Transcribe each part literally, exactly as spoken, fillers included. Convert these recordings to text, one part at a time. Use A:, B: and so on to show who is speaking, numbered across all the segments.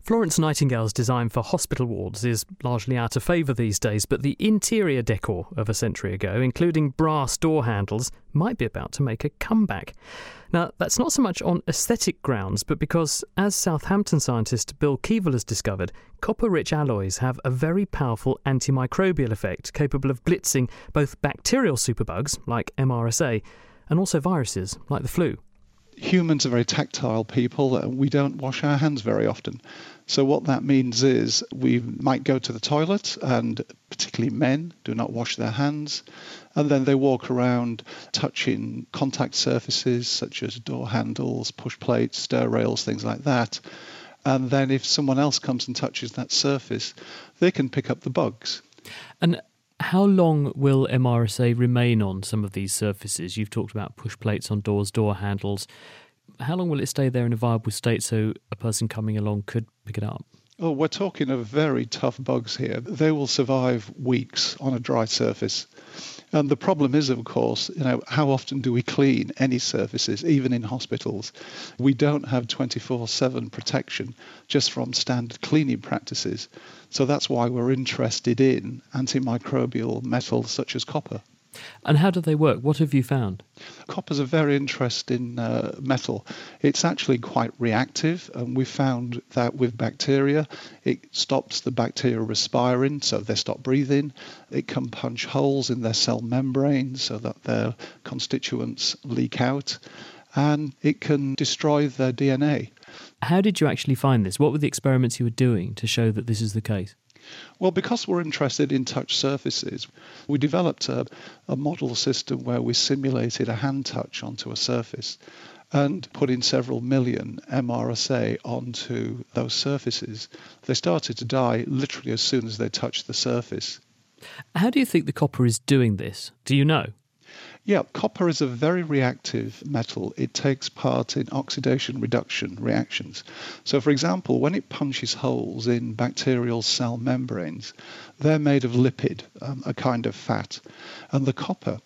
A: Florence Nightingale's design for hospital wards is largely out of favour these days, but the interior decor of a century ago, including brass door handles, might be about to make a comeback. Now, that's not so much on aesthetic grounds, but because, as Southampton scientist Bill Keevil has discovered, copper-rich alloys have a very powerful antimicrobial effect capable of blitzing both bacterial superbugs, like M R S A, and also viruses, like the flu.
B: Humans are very tactile people, and we don't wash our hands very often. So what that means is we might go to the toilet, and particularly men do not wash their hands, and then they walk around touching contact surfaces such as door handles, push plates, stair rails, things like that. And then if someone else comes and touches that surface, they can pick up the bugs.
A: And how long will M R S A remain on some of these surfaces? You've talked about push plates on doors, door handles. How long will it stay there in a viable state so a person coming along could pick it up?
B: Oh, we're talking of very tough bugs here. They will survive weeks on a dry surface. And the problem is, of course, you know, how often do we clean any surfaces, even in hospitals? We don't have twenty-four seven protection just from standard cleaning practices. So that's why we're interested in antimicrobial metals such as copper.
A: And how do they work? What have you found?
B: Copper's a very interesting uh, metal. It's actually quite reactive, and we found that with bacteria, it stops the bacteria respiring, so they stop breathing. It can punch holes in their cell membranes so that their constituents leak out, and it can destroy their D N A.
A: How did you actually find this? What were the experiments you were doing to show that this is the case?
B: Well, because we're interested in touch surfaces, we developed a, a model system where we simulated a hand touch onto a surface and put in several million M R S A onto those surfaces. They started to die literally as soon as they touched the surface.
A: How do you think the copper is doing this? Do you know?
B: Yeah, copper is a very reactive metal. It takes part in oxidation reduction reactions. So, for example, when it punches holes in bacterial cell membranes, they're made of lipid, um, a kind of fat, and the copper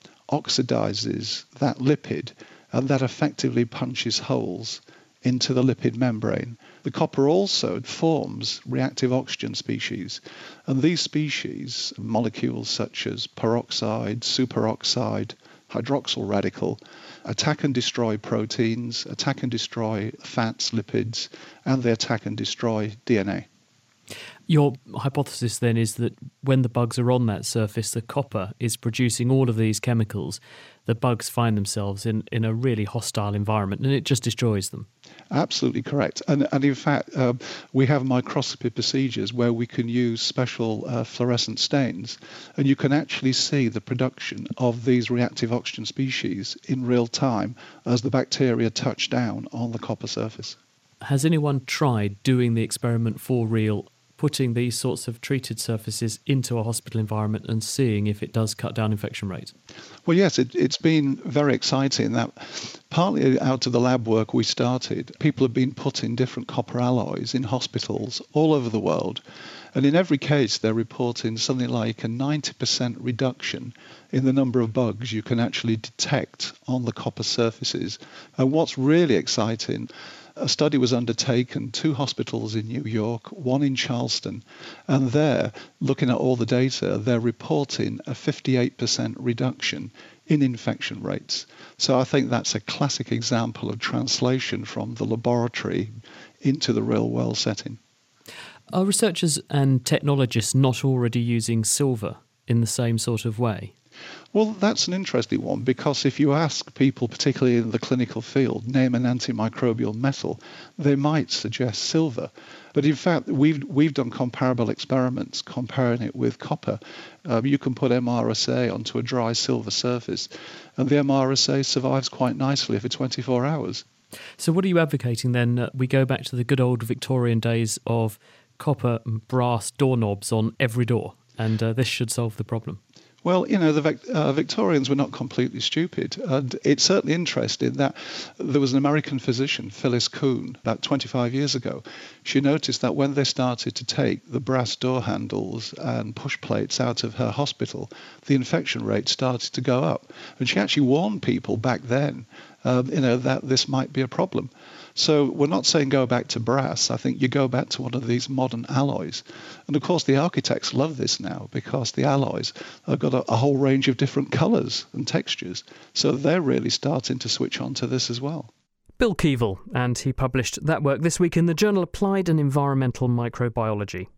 B: oxidizes that lipid, and that effectively punches holes into the lipid membrane. The copper also forms reactive oxygen species, and these species, molecules such as peroxide, superoxide, hydroxyl radical, attack and destroy proteins, attack and destroy fats, lipids, and they attack and destroy D N A.
A: Your hypothesis then is that when the bugs are on that surface, the copper is producing all of these chemicals. The bugs find themselves in, in a really hostile environment, and it just destroys them.
B: Absolutely correct. And, and in fact, uh, we have microscopy procedures where we can use special uh, fluorescent stains, and you can actually see the production of these reactive oxygen species in real time as the bacteria touch down on the copper surface.
A: Has anyone tried doing the experiment for real, putting these sorts of treated surfaces into a hospital environment and seeing if it does cut down infection rates?
B: Well, yes, it, it's been very exciting. That partly out of the lab work we started, people have been putting different copper alloys in hospitals all over the world. And in every case, they're reporting something like a ninety percent reduction in the number of bugs you can actually detect on the copper surfaces. And what's really exciting, a study was undertaken, two hospitals in New York, one in Charleston, and there, looking at all the data, they're reporting a fifty-eight percent reduction in infection rates. So I think that's a classic example of translation from the laboratory into the real world setting.
A: Are researchers and technologists not already using silver in the same sort of way?
B: Well, that's an interesting one, because if you ask people, particularly in the clinical field, name an antimicrobial metal, they might suggest silver. But in fact, we've we've done comparable experiments comparing it with copper. Um, you can put M R S A onto a dry silver surface, and the M R S A survives quite nicely for twenty-four hours.
A: So what are you advocating then? Uh, we go back to the good old Victorian days of copper and brass doorknobs on every door, and uh, this should solve the problem.
B: Well, you know, the Vic- uh, Victorians were not completely stupid. And it's certainly interesting that there was an American physician, Phyllis Kuhn, about twenty-five years ago. She noticed that when they started to take the brass door handles and push plates out of her hospital, the infection rate started to go up. And she actually warned people back then uh, you know, that this might be a problem. So we're not saying go back to brass. I think you go back to one of these modern alloys. And of course, the architects love this now because the alloys have got a, a whole range of different colours and textures. So they're really starting to switch on to this as well.
A: Bill Keevil, and he published that work this week in the journal Applied and Environmental Microbiology.